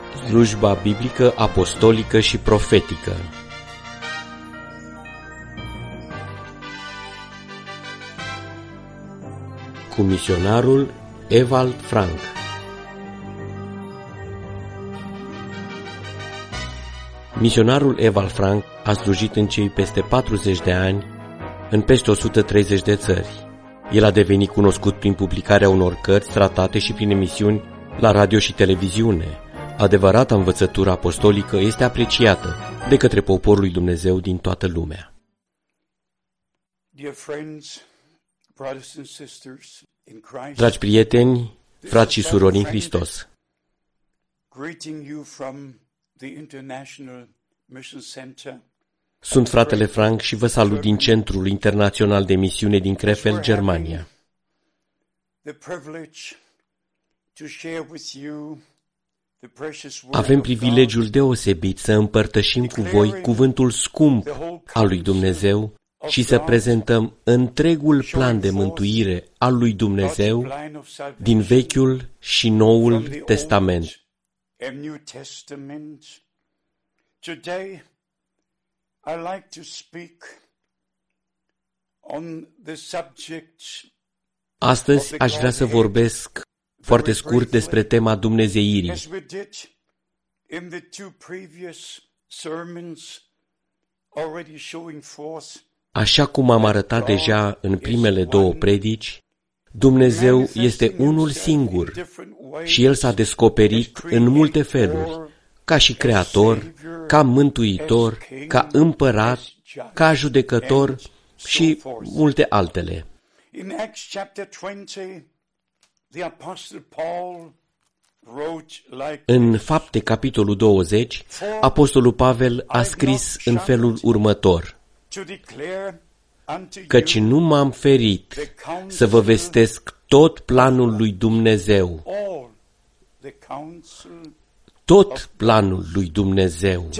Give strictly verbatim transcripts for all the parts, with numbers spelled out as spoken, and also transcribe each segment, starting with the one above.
Slujba biblică, apostolică și profetică. Cu misionarul Ewald Frank. Misionarul Ewald Frank a slujit în cei peste patruzeci de ani în peste o sută treizeci de țări. El a devenit cunoscut prin publicarea unor cărți, tratate și prin emisiuni la radio și televiziune. Adevărata învățătură apostolică este apreciată de către poporul lui Dumnezeu din toată lumea. Dragi prieteni, frați și surori în Hristos, sunt fratele Frank și vă salut din Centrul Internațional de Misiune din Krefeld, Germania. Avem privilegiul deosebit să împărtășim cu voi cuvântul scump al lui Dumnezeu și să prezentăm întregul plan de mântuire al lui Dumnezeu din Vechiul și Noul Testament. Astăzi aș vrea să vorbesc foarte scurt despre tema dumnezeirii. Așa cum am arătat deja în primele două predici, Dumnezeu este unul singur și El s-a descoperit în multe feluri, ca și creator, ca mântuitor, ca împărat, ca judecător și multe altele. În Fapte, capitolul douăzeci, apostolul Pavel a scris în felul următor: căci nu m-am ferit să vă vestesc tot planul lui Dumnezeu. Tot planul lui Dumnezeu.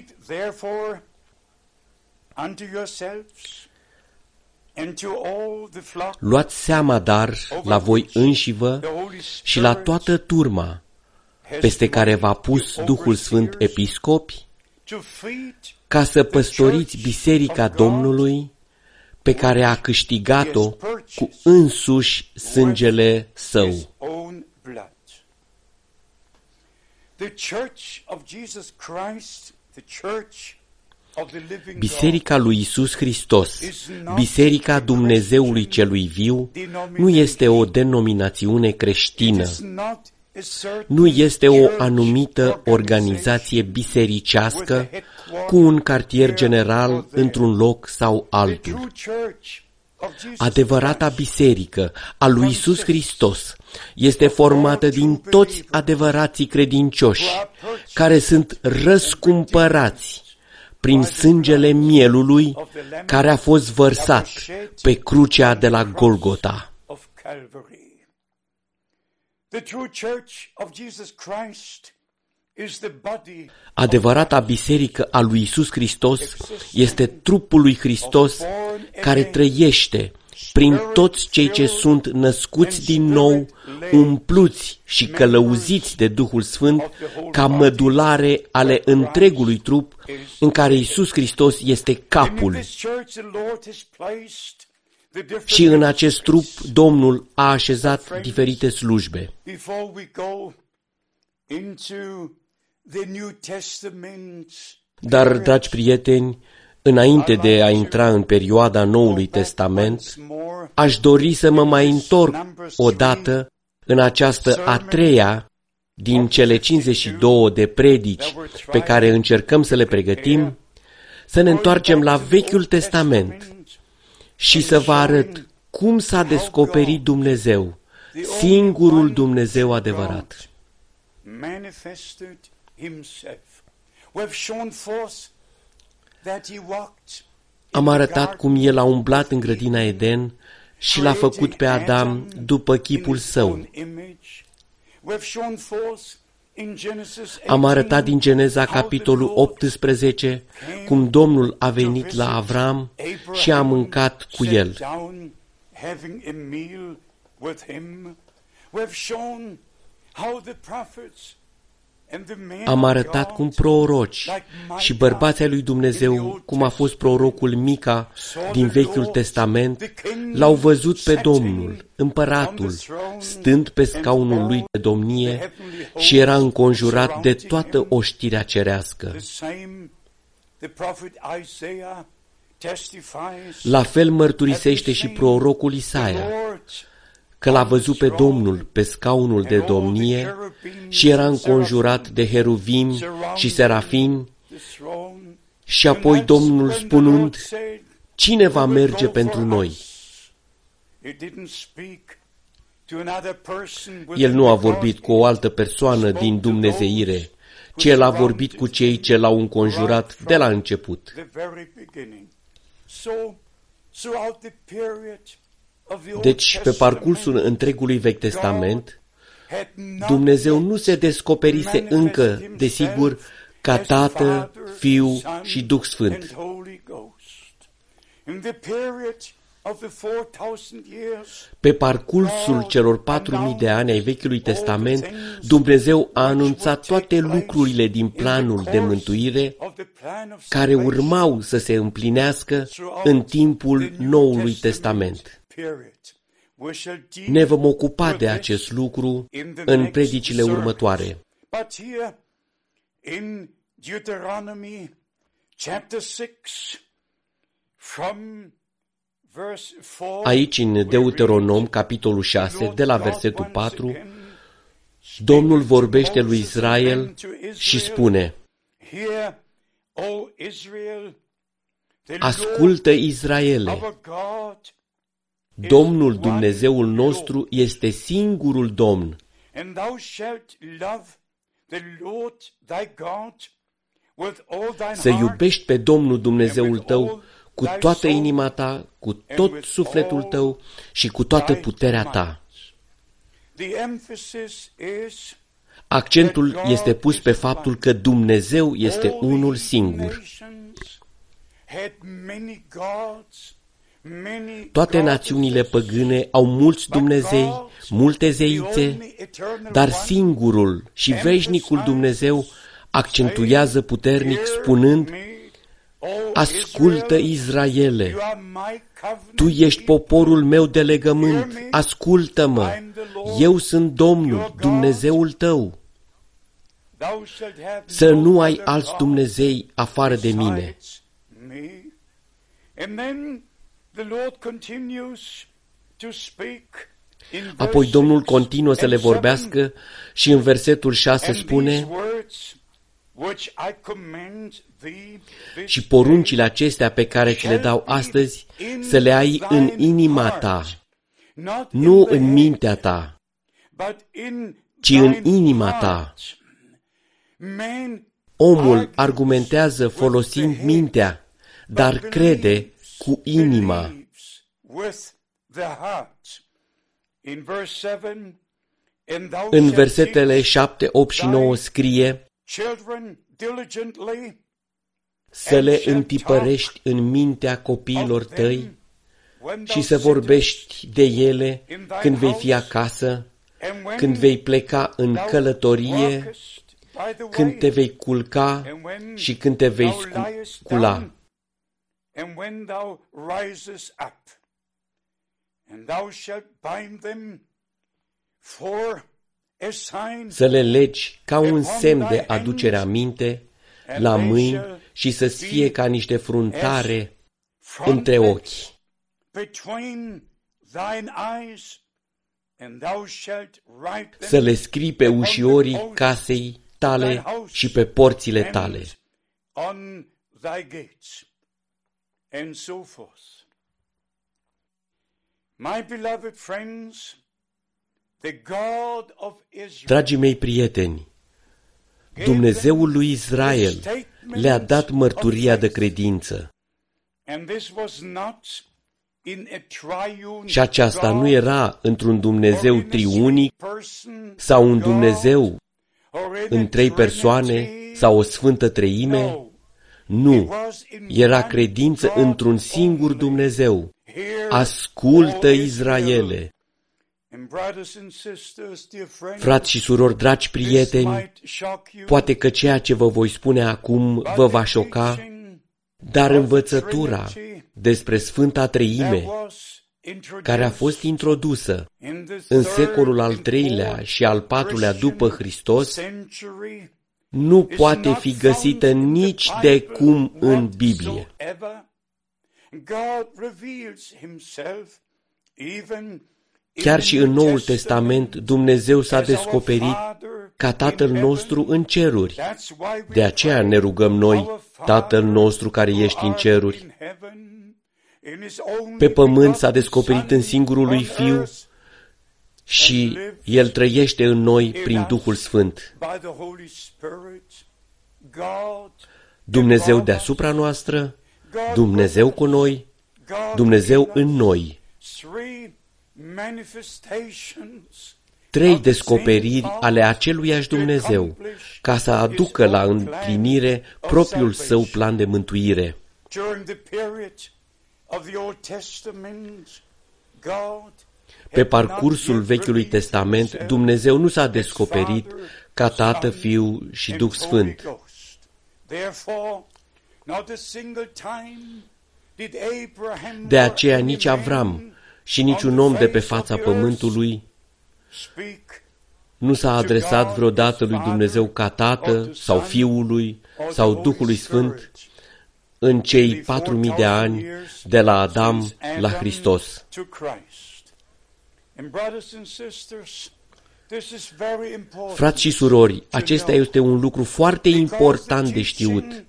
Luați seama, dar, la voi înșivă și la toată turma peste care v-a pus Duhul Sfânt episcopi, ca să păstoriți biserica Domnului, pe care a câștigat-o cu însuși sângele Său. Biserica lui Iisus Hristos, Biserica Dumnezeului Celui Viu, nu este o denominațiune creștină, nu este o anumită organizație bisericească cu un cartier general într-un loc sau altul. Adevărata biserică a lui Iisus Hristos este formată din toți adevărații credincioși, care sunt răscumpărați prin sângele mielului care a fost vărsat pe crucea de la Golgota. Adevărata biserică a lui Iisus Hristos este trupul lui Hristos care trăiește prin toți cei ce sunt născuți din nou, umpluți și călăuziți de Duhul Sfânt ca mădulare ale întregului trup în care Iisus Hristos este capul. Și în acest trup Domnul a așezat diferite slujbe. Dar, dragi prieteni, înainte de a intra în perioada Noului Testament, aș dori să mă mai întorc odată în această a treia din cele cincizeci și două de predici pe care încercăm să le pregătim, să ne întoarcem la Vechiul Testament și să vă arăt cum s-a descoperit Dumnezeu, singurul Dumnezeu adevărat. Am arătat cum El a umblat în grădina Eden și l-a făcut pe Adam după chipul său. Am arătat din Geneza, capitolul optsprezece, cum Domnul a venit la Avram și a mâncat cu el. Am arătat cum proroci și bărbații lui Dumnezeu, cum a fost prorocul Mica din Vechiul Testament, l-au văzut pe Domnul, împăratul, stând pe scaunul lui de domnie și era înconjurat de toată oștirea cerească. La fel mărturisește și prorocul Isaia, că l-a văzut pe Domnul pe scaunul de domnie și era înconjurat de heruvim și serafini, și apoi Domnul spunând, cine va merge pentru noi? El nu a vorbit cu o altă persoană din dumnezeire, ci el a vorbit cu cei ce l-au înconjurat de la început. Deci, pe parcursul întregului Vechi Testament, Dumnezeu nu se descoperise încă, desigur, ca Tată, Fiu și Duh Sfânt. Pe parcursul celor patru mii de ani ai Vechiului Testament, Dumnezeu a anunțat toate lucrurile din planul de mântuire care urmau să se împlinească în timpul Noului Testament. Ne vom ocupa de acest lucru în predicile următoare. Aici, în Deuteronom, capitolul șase, de la versetul patru, Domnul vorbește lui Israel și spune: ascultă, Israele, Domnul Dumnezeul nostru este singurul Domn. Să iubești pe Domnul Dumnezeul tău cu toată inima ta, cu tot sufletul tău și cu toată puterea ta. Accentul este pus pe faptul că Dumnezeu este unul singur. Toate națiunile păgâne au mulți Dumnezei, multe zeițe, dar singurul și veșnicul Dumnezeu accentuează puternic spunând: ascultă, Israele, tu ești poporul meu de legământ, ascultă-mă, eu sunt Domnul, Dumnezeul tău. Să nu ai alți Dumnezei afară de mine. Apoi Domnul continuă să le vorbească și în versetul șase spune: și poruncile acestea pe care ți le dau astăzi să le ai în inima ta, nu în mintea ta, ci în inima ta. Omul argumentează folosind mintea, dar crede cu inima. În versetele șapte, opt și nouă scrie: să le întipărești în mintea copiilor tăi și să vorbești de ele când vei fi acasă, când vei pleca în călătorie, când te vei culca și când te vei scula. Să le legi ca un semn de aducere aminte la mâini și să-ți fie ca niște fruntare între ochi. Să le scrii pe ușiorii casei tale și pe porțile tale. Dragii mei prieteni, Dumnezeul lui Israel le-a dat mărturia de credință. Și aceasta nu era într-un Dumnezeu triunic sau un Dumnezeu în trei persoane sau o sfântă treime. Nu, era credință într-un singur Dumnezeu. Ascultă, Israele, Frați și surori, dragi prieteni, poate că ceea ce vă voi spune acum vă va șoca, dar învățătura despre Sfânta Treime, care a fost introdusă în secolul al treilea și al patrulea după Hristos, nu poate fi găsită nici de cum în Biblie. Chiar și în Noul Testament, Dumnezeu s-a descoperit ca Tatăl nostru în ceruri. De aceea ne rugăm noi, Tatăl nostru care ești în ceruri. Pe pământ s-a descoperit în singurul lui Fiu și El trăiește în noi prin Duhul Sfânt. Dumnezeu deasupra noastră, Dumnezeu cu noi, Dumnezeu în noi. Trei descoperiri ale aceluiași Dumnezeu, ca să aducă la împlinire propriul său plan de mântuire. Pe parcursul Vechiului Testament, Dumnezeu nu s-a descoperit ca Tată, Fiu și Duh Sfânt. De aceea nici Avram și niciun om de pe fața pământului nu s-a adresat vreodată lui Dumnezeu ca Tată sau Fiului sau Duhului Sfânt în cei patru mii de ani de la Adam la Hristos. Frați și surori, acesta este un lucru foarte important de știut,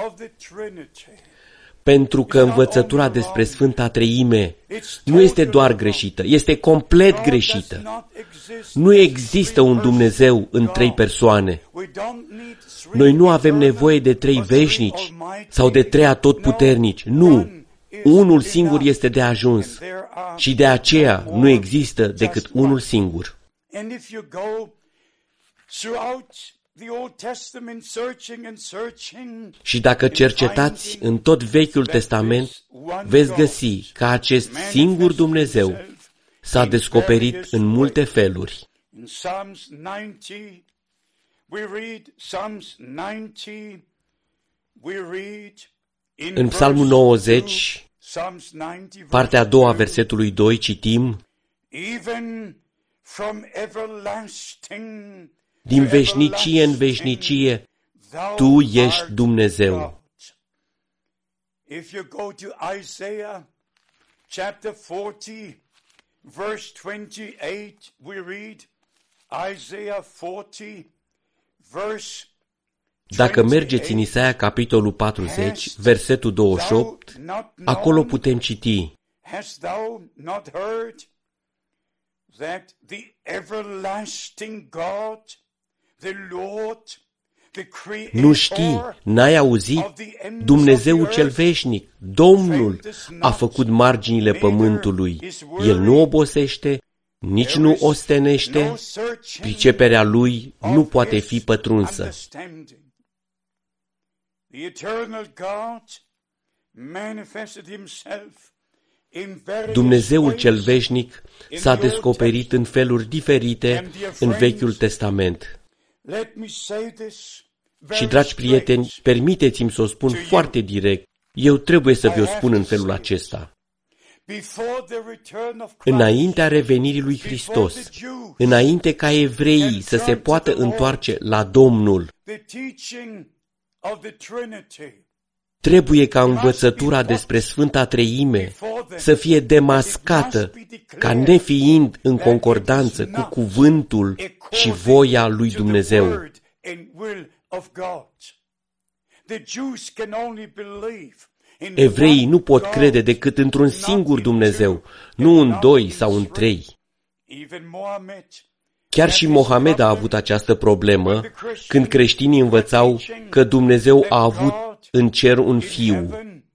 pentru că învățătura despre Sfânta Treime nu este doar greșită, este complet greșită. Nu există un Dumnezeu în trei persoane. Noi nu avem nevoie de trei veșnici sau de trei atotputernici. Nu! Unul singur este de ajuns și de aceea nu există decât unul singur. Și dacă cercetați în tot Vechiul Testament, veți găsi că acest singur Dumnezeu s-a descoperit în multe feluri. În Psalmul nouăzeci, partea a doua, versetului doi, citim: din veșnicie în veșnicie, Tu ești Dumnezeu. Dacă mergeți în Isaia, capitolul patruzeci, versetul douăzeci și opt, acolo putem citi: nu știi, n-ai auzit? Dumnezeul cel veșnic, Domnul, a făcut marginile pământului. El nu obosește, nici nu ostenește, priceperea Lui nu poate fi pătrunsă. Dumnezeul cel veșnic s-a descoperit în feluri diferite în Vechiul Testament. Și, dragi prieteni, permiteți-mi să o spun foarte direct, eu trebuie să vi-o spun în felul acesta. Înaintea revenirii lui Hristos, înainte ca evreii să se poată întoarce la Domnul, trebuie ca învățătura despre Sfânta Treime să fie demascată ca nefiind în concordanță cu cuvântul și voia lui Dumnezeu. Evreii nu pot crede decât într-un singur Dumnezeu, nu în doi sau în trei. Chiar și Mohamed a avut această problemă când creștinii învățau că Dumnezeu a avut în cer un fiu.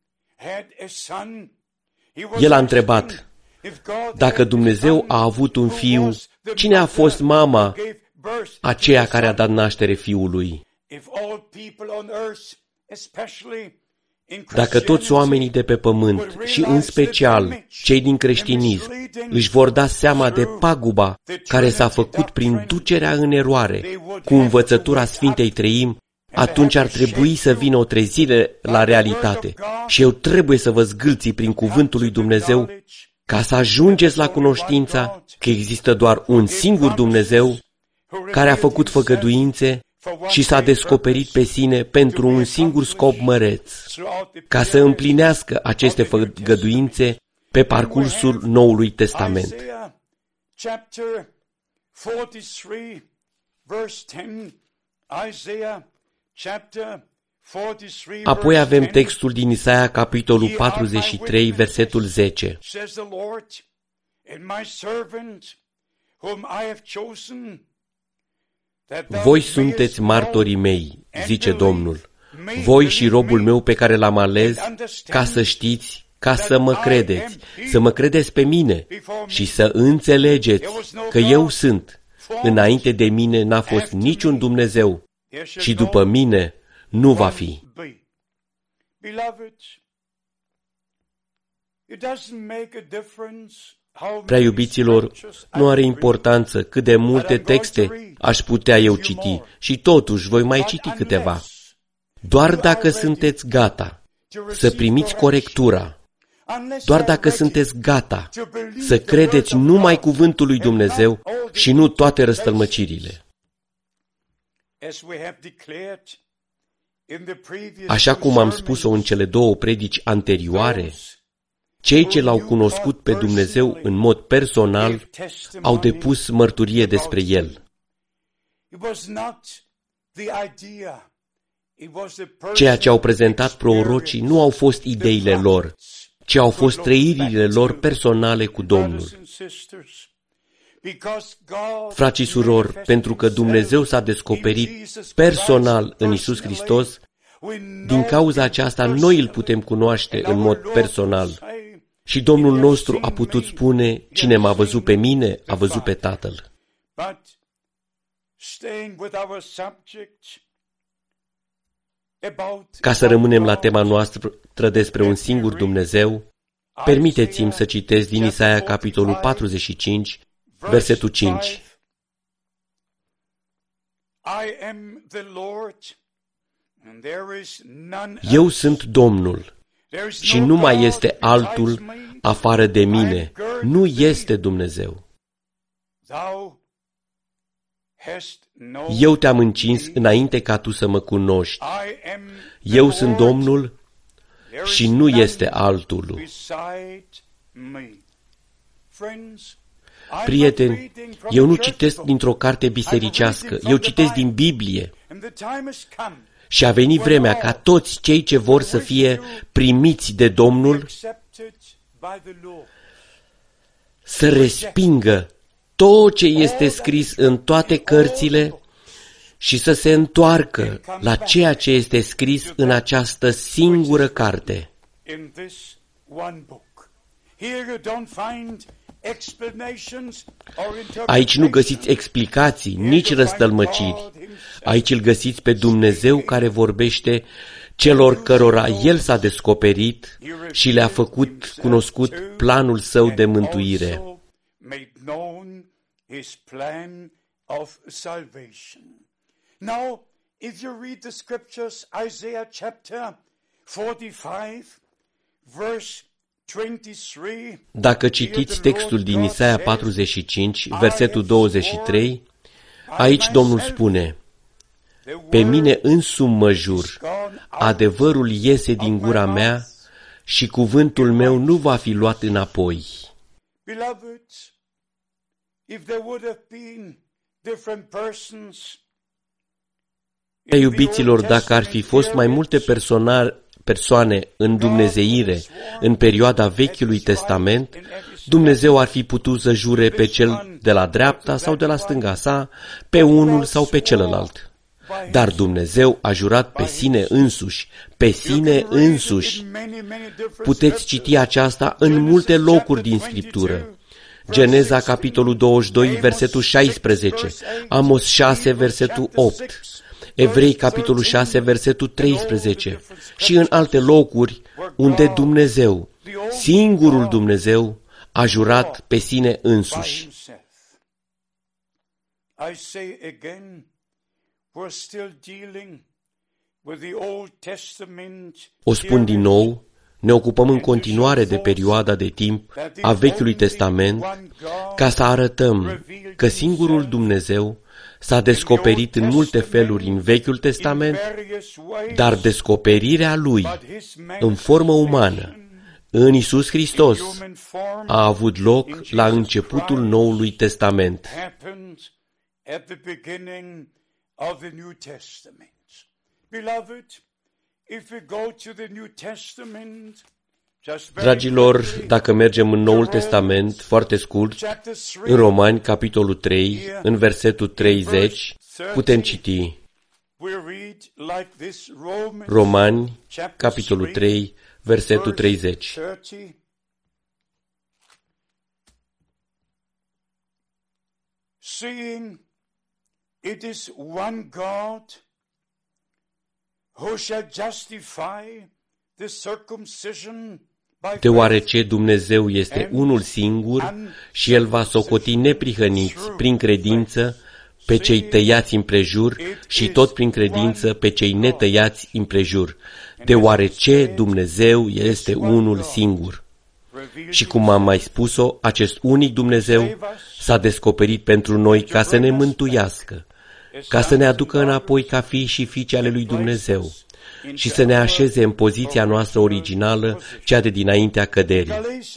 El a întrebat: dacă Dumnezeu a avut un fiu, cine a fost mama aceea care a dat naștere fiului? Dacă toți oamenii de pe pământ și în special cei din creștinism își vor da seama de paguba care s-a făcut prin ducerea în eroare cu învățătura Sfintei Treimi, atunci ar trebui să vină o trezire la realitate și eu trebuie să vă zgâlți prin cuvântul lui Dumnezeu ca să ajungeți la cunoștința că există doar un singur Dumnezeu care a făcut făgăduințe și s-a descoperit pe sine pentru un singur scop măreț, ca să împlinească aceste făgăduințe pe parcursul Noului Testament. Apoi avem textul din Isaia, capitolul patruzeci și trei, versetul zece. Voi sunteți martorii mei, zice Domnul, voi și robul meu pe care l-am ales, ca să știți, ca să mă credeți, să mă credeți pe mine și să înțelegeți că eu sunt. Înainte de mine n-a fost niciun Dumnezeu și după mine nu va fi. Prea iubiților, nu are importanță cât de multe texte aș putea eu citi și totuși voi mai citi câteva. Doar dacă sunteți gata să primiți corectura, doar dacă sunteți gata să credeți numai cuvântul lui Dumnezeu și nu toate răstălmăcirile. Așa cum am spus-o în cele două predici anterioare, cei ce l-au cunoscut pe Dumnezeu în mod personal au depus mărturie despre El. Ceea ce au prezentat prorocii nu au fost ideile lor, ci au fost trăirile lor personale cu Domnul. Frații și surori, pentru că Dumnezeu s-a descoperit personal în Iisus Hristos, din cauza aceasta noi îl putem cunoaște în mod personal. Și Domnul nostru a putut spune, cine m-a văzut pe mine, a văzut pe Tatăl. Ca să rămânem la tema noastră despre un singur Dumnezeu, permiteți-mi să citesc din Isaia, capitolul patruzeci și cinci, versetul cinci. Eu sunt Domnul și nu mai este altul afară de mine, nu este Dumnezeu. Eu te-am încins înainte ca tu să mă cunoști. Eu sunt Domnul și nu este altul. Prieteni, eu nu citesc dintr-o carte bisericească, eu citesc din Biblie. Și a venit vremea ca toți cei ce vor să fie primiți de Domnul să respingă tot ce este scris în toate cărțile și să se întoarcă la ceea ce este scris în această singură carte. Aici nu găsiți explicații, nici răstălmăciri. Aici îl găsiți pe Dumnezeu care vorbește celor cărora El s-a descoperit și le-a făcut cunoscut planul Său de mântuire. Now, if you read the scriptures, Isaiah chapter forty-five, verse twenty-three. Dacă citiți textul din Isaia patruzeci și cinci, versetul douăzeci și trei, aici Domnul spune: pe mine însumi mă jur, adevărul iese din gura mea și cuvântul meu nu va fi luat înapoi. Iubiților, dacă ar fi fost mai multe persoane în dumnezeire în perioada Vechiului Testament, Dumnezeu ar fi putut să jure pe cel de la dreapta sau de la stânga sa, pe unul sau pe celălalt. Dar Dumnezeu a jurat pe sine însuși, pe sine însuși. Puteți citi aceasta în multe locuri din Scriptură. Geneza, capitolul douăzeci și doi, versetul șaisprezece, Amos șase, versetul opt, Evrei, capitolul șase, versetul treisprezece, și în alte locuri unde Dumnezeu, singurul Dumnezeu, a jurat pe sine însuși. O spun din nou, ne ocupăm în continuare de perioada de timp a Vechiului Testament ca să arătăm că singurul Dumnezeu s-a descoperit în multe feluri în Vechiul Testament, dar descoperirea Lui în formă umană, în Iisus Hristos, a avut loc la începutul Noului Testament. Dragilor, dacă mergem în Noul Testament, foarte scurt, în Romani, capitolul trei, în versetul treizeci, putem citi. Romani, capitolul trei, versetul treizeci. Seeing it is one God who shall justify the circumcision by Deoarece Dumnezeu este unul singur și El va socoti neprihăniți prin credință pe cei tăiați împrejur și tot prin credință pe cei netăiați împrejur, deoarece Dumnezeu este unul singur. Și cum am mai spus-o, acest unic Dumnezeu s-a descoperit pentru noi ca să ne mântuiască, ca să ne aducă înapoi ca fii și fiice ale lui Dumnezeu și să ne așeze în poziția noastră originală, cea de dinaintea căderii.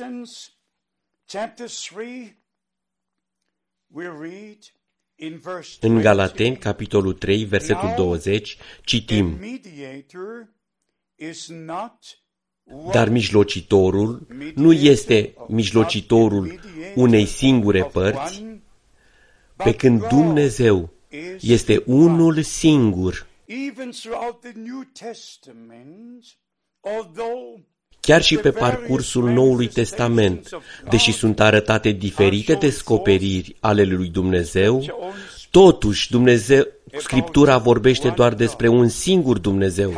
În Galateni, capitolul trei, versetul douăzeci, citim: Dar mijlocitorul nu este mijlocitorul unei singure părți, pe când Dumnezeu este unul singur. Chiar și pe parcursul Noului Testament, deși sunt arătate diferite descoperiri ale lui Dumnezeu, totuși Dumnezeu, Scriptura vorbește doar despre un singur Dumnezeu.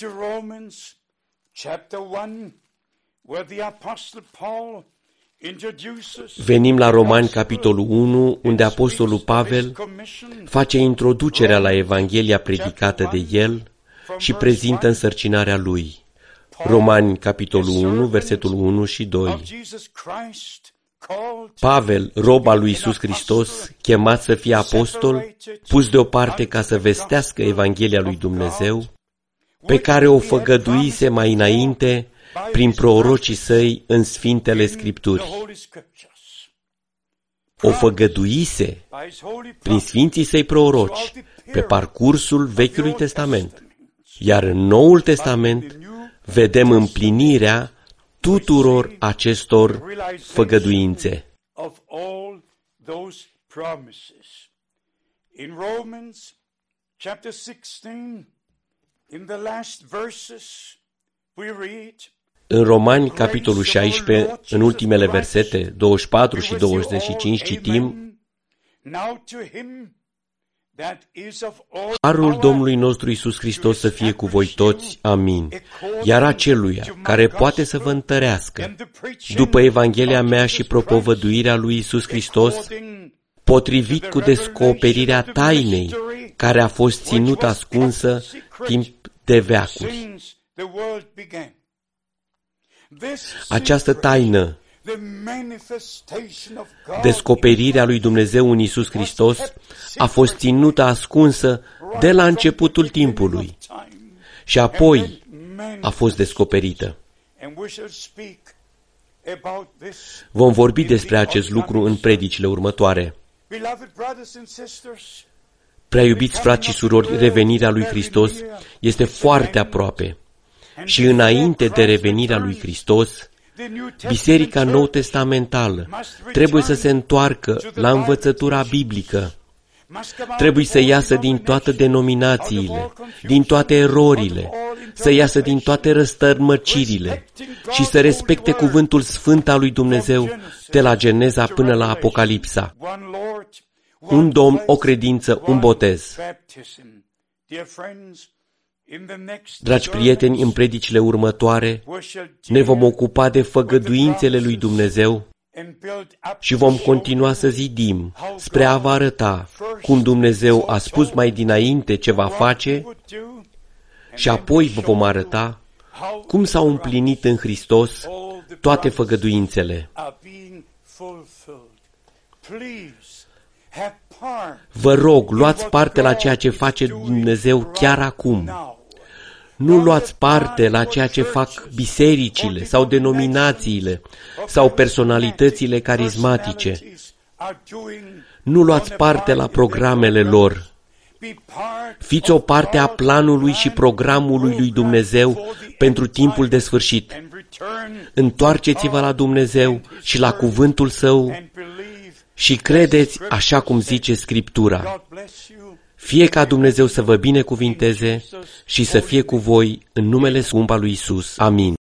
Venim la Romani, capitolul unu, unde apostolul Pavel face introducerea la Evanghelia predicată de el și prezintă însărcinarea lui. Romani, capitolul unu, versetul unu și doi. Pavel, rob al lui Iisus Hristos, chemat să fie apostol, pus deoparte ca să vestească Evanghelia lui Dumnezeu, pe care o făgăduise mai înainte prin prorocii săi în Sfintele Scripturi. O făgăduise prin Sfinții săi proroci pe parcursul Vechiului Testament, iar în Noul Testament vedem împlinirea tuturor acestor făgăduințe. In Romans chapter sixteen, in the last verses, we read, în Romani, capitolul șaisprezece, în ultimele versete, douăzeci și patru și douăzeci și cinci, citim: Harul Domnului nostru Iisus Hristos să fie cu voi toți. Amin. Iar aceluia care poate să vă întărească, după Evanghelia mea și propovăduirea lui Iisus Hristos, potrivit cu descoperirea tainei care a fost ținută ascunsă timp de veacuri. Această taină, descoperirea lui Dumnezeu în Iisus Hristos, a fost ținută ascunsă de la începutul timpului și apoi a fost descoperită. Vom vorbi despre acest lucru în predicile următoare. Prea iubiți frați și surori, revenirea lui Hristos este foarte aproape. Și înainte de revenirea lui Hristos, Biserica nou-testamentală trebuie să se întoarcă la învățătura biblică, trebuie să iasă din toate denominațiile, din toate erorile, să iasă din toate răstărmăcirile și să respecte cuvântul sfânt al lui Dumnezeu de la Geneza până la Apocalipsa. Un Domn, o credință, un botez. Dragi prieteni, în predicile următoare ne vom ocupa de făgăduințele lui Dumnezeu și vom continua să zidim spre a vă arăta cum Dumnezeu a spus mai dinainte ce va face și apoi vă vom arăta cum s-au împlinit în Hristos toate făgăduințele. Vă rog, luați parte la ceea ce face Dumnezeu chiar acum. Nu luați parte la ceea ce fac bisericile sau denominațiile sau personalitățile carismatice. Nu luați parte la programele lor. Fiți o parte a planului și programului lui Dumnezeu pentru timpul de sfârșit. Întoarceți-vă la Dumnezeu și la cuvântul Său și credeți așa cum zice Scriptura. Fie ca Dumnezeu să vă binecuvinteze și să fie cu voi în numele scump al lui Iisus. Amin.